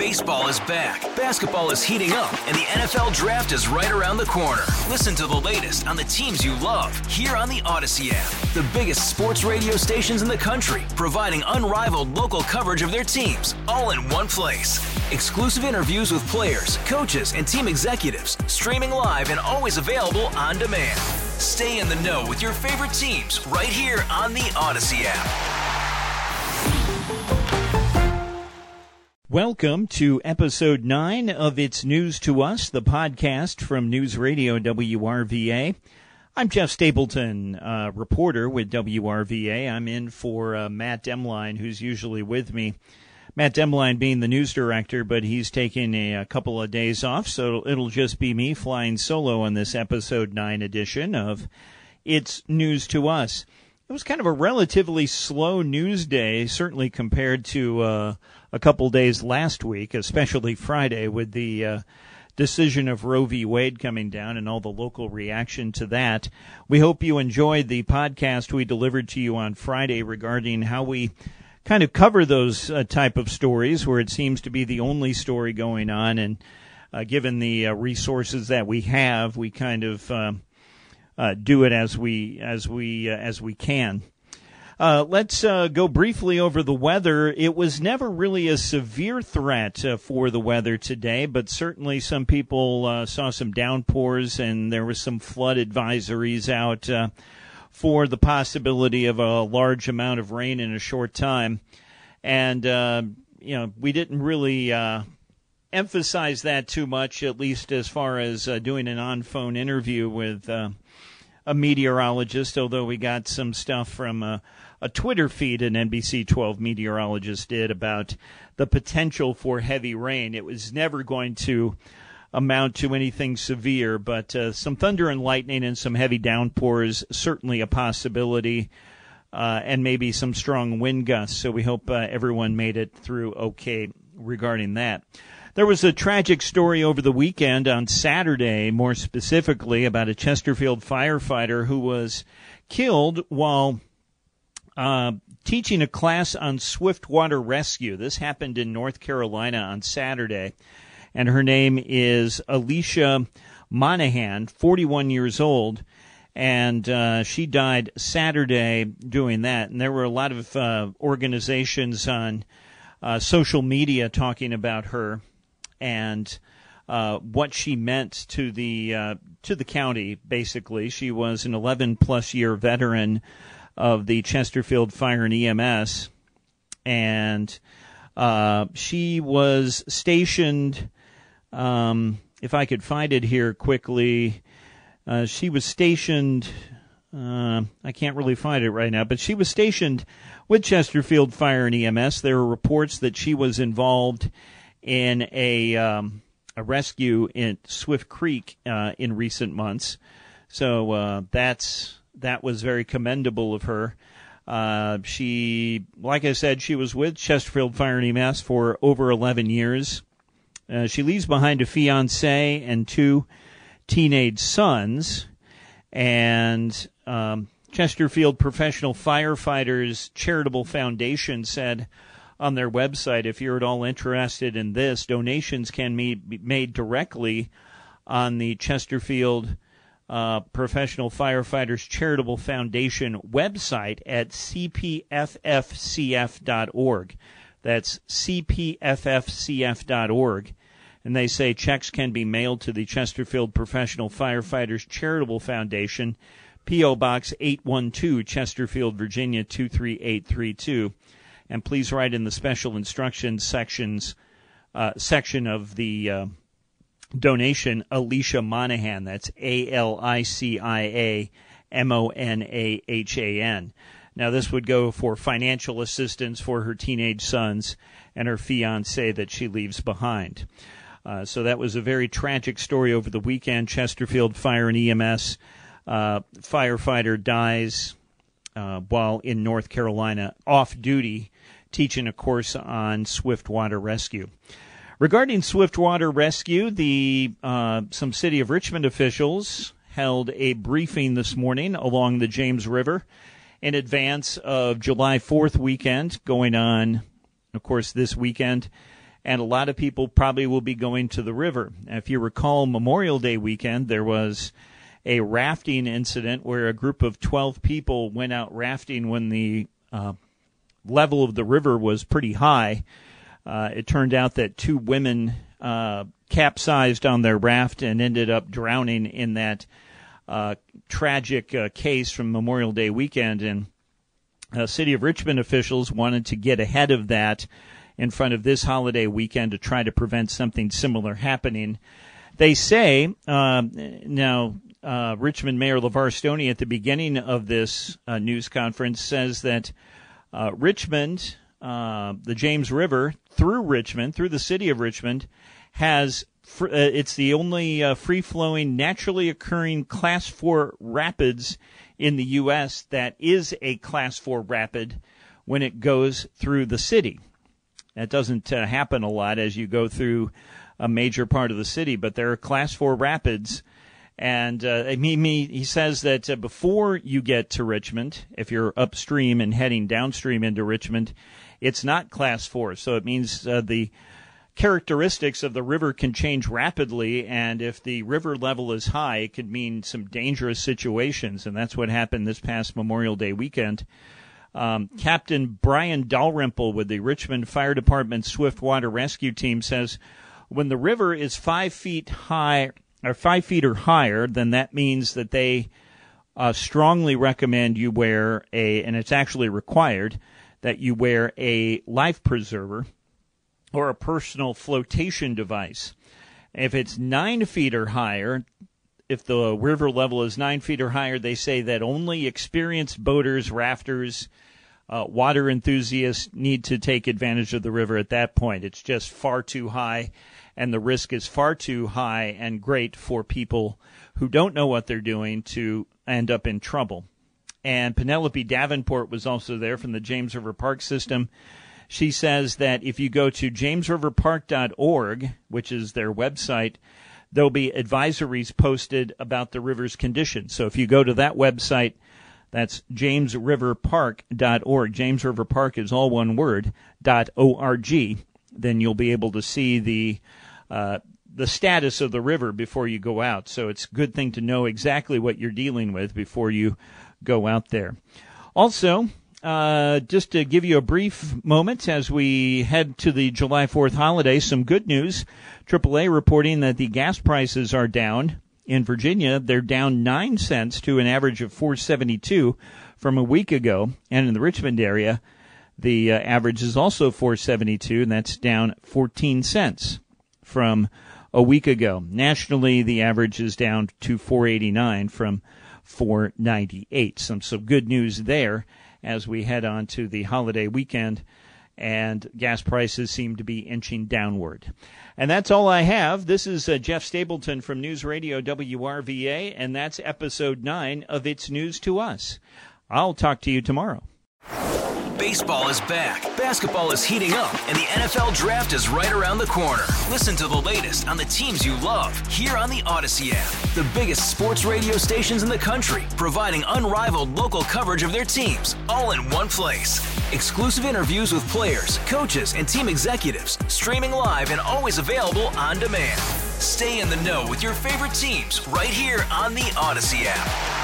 Baseball is back, basketball is heating up, and the NFL Draft is right around the corner. Listen to the latest on the teams you love here on the Odyssey app. The biggest sports radio stations in the country, providing unrivaled local coverage of their teams, all in one place. Exclusive interviews with players, coaches, and team executives, streaming live and always available on demand. Stay in the know with your favorite teams right here on the Odyssey app. Welcome to Episode 9 of It's News to Us, the podcast from News Radio WRVA. I'm Jeff Stapleton, reporter with WRVA. I'm in for Matt Demline, who's usually with me. Matt Demline being the news director, but he's taking a couple of days off, so it'll just be me flying solo on this Episode 9 edition of It's News to Us. It was kind of a relatively slow news day, certainly compared to a couple days last week, especially Friday with the decision of Roe v. Wade coming down and all the local reaction to that. We hope you enjoyed the podcast we delivered to you on Friday regarding how we kind of cover those type of stories where it seems to be the only story going on. And given the resources that we have, we kind of do it as we can. Let's go briefly over the weather. It was never really a severe threat for the weather today, but certainly some people saw some downpours, and there were some flood advisories out for the possibility of a large amount of rain in a short time. And we didn't really emphasize that too much, at least as far as doing an on-phone interview with a meteorologist, although we got some stuff from a Twitter feed an NBC 12 meteorologist did about the potential for heavy rain. It was never going to amount to anything severe, but some thunder and lightning and some heavy downpours, certainly a possibility, and maybe some strong wind gusts. So we hope everyone made it through okay regarding that. There was a tragic story over the weekend on Saturday, more specifically, about a Chesterfield firefighter who was killed while teaching a class on swiftwater rescue. This happened in North Carolina on Saturday, and her name is Alicia Monahan, 41 years old, and she died Saturday doing that. And there were a lot of organizations on social media talking about her and what she meant to the county. Basically, she was an 11-plus year veteran of the Chesterfield Fire and EMS, and she was stationed. If I could find it here quickly, she was stationed. I can't really find it right now, but she was stationed with Chesterfield Fire and EMS. There were reports that she was involved in a rescue in Swift Creek in recent months. So that was very commendable of her. She, like I said, she was with Chesterfield Fire and EMS for over 11 years. She leaves behind a fiancé and 2 teenage sons. And Chesterfield Professional Firefighters Charitable Foundation said on their website, if you're at all interested in this, donations can be made directly on the Chesterfield Professional Firefighters Charitable Foundation website at cpffcf.org. That's cpffcf.org. And they say checks can be mailed to the Chesterfield Professional Firefighters Charitable Foundation, P.O. Box 812, Chesterfield, Virginia 23832. And please write in the special instructions section of the donation, Alicia Monahan. That's ALICIA MONAHAN. Now, this would go for financial assistance for her teenage sons and her fiancé that she leaves behind. So that was a very tragic story over the weekend. Chesterfield Fire and EMS firefighter dies while in North Carolina off-duty teaching a course on swiftwater rescue. Regarding swiftwater rescue, some City of Richmond officials held a briefing this morning along the James River in advance of July 4th weekend going on, of course, this weekend and a lot of people probably will be going to the river. If you recall, Memorial Day weekend, there was a rafting incident where a group of 12 people went out rafting when the level of the river was pretty high. It turned out that 2 women capsized on their raft and ended up drowning in that tragic case from Memorial Day weekend. And City of Richmond officials wanted to get ahead of that in front of this holiday weekend to try to prevent something similar happening. They say, now, Richmond Mayor LeVar Stoney at the beginning of this news conference says that Richmond, the James River, through Richmond, through the city of Richmond, has it's the only free-flowing, naturally occurring Class 4 rapids in the U.S. that is a Class 4 rapid when it goes through the city. That doesn't happen a lot as you go through a major part of the city, but there are Class 4 rapids. And he says that before you get to Richmond, if you're upstream and heading downstream into Richmond, it's not Class 4. So it means the characteristics of the river can change rapidly, and if the river level is high, it could mean some dangerous situations, and that's what happened this past Memorial Day weekend. Captain Brian Dalrymple with the Richmond Fire Department Swift Water Rescue Team says when the river is 5 feet high or 5 feet or higher, then that means that they strongly recommend you wear and it's actually required, that you wear a life preserver or a personal flotation device. If it's 9 feet or higher, if the river level is 9 feet or higher, they say that only experienced boaters, rafters, water enthusiasts need to take advantage of the river at that point. It's just far too high, and the risk is far too high and great for people who don't know what they're doing to end up in trouble. And Penelope Davenport was also there from the James River Park System. She says that if you go to jamesriverpark.org, which is their website, there'll be advisories posted about the river's condition. So if you go to that website, that's jamesriverpark.org. James River Park is all one word, .org. Then you'll be able to see the status of the river before you go out. So it's a good thing to know exactly what you're dealing with before you go out there. Also, just to give you a brief moment as we head to the July 4th holiday, some good news. AAA reporting that the gas prices are down. In Virginia, they're down 9 cents to an average of $4.72 from a week ago. And in the Richmond area, the average is also $4.72, and that's down 14 cents from a week ago. Nationally, the average is down to $4.89 from $4.98. Some good news there as we head on to the holiday weekend, and gas prices seem to be inching downward. And that's all I have. This is Jeff Stapleton from News Radio WRVA, and that's episode 9 of It's News to Us. I'll talk to you tomorrow. Baseball is back, basketball is heating up, and the NFL Draft is right around the corner. Listen to the latest on the teams you love here on the Odyssey app. The biggest sports radio stations in the country, providing unrivaled local coverage of their teams, all in one place. Exclusive interviews with players, coaches, and team executives, streaming live and always available on demand. Stay in the know with your favorite teams right here on the Odyssey app.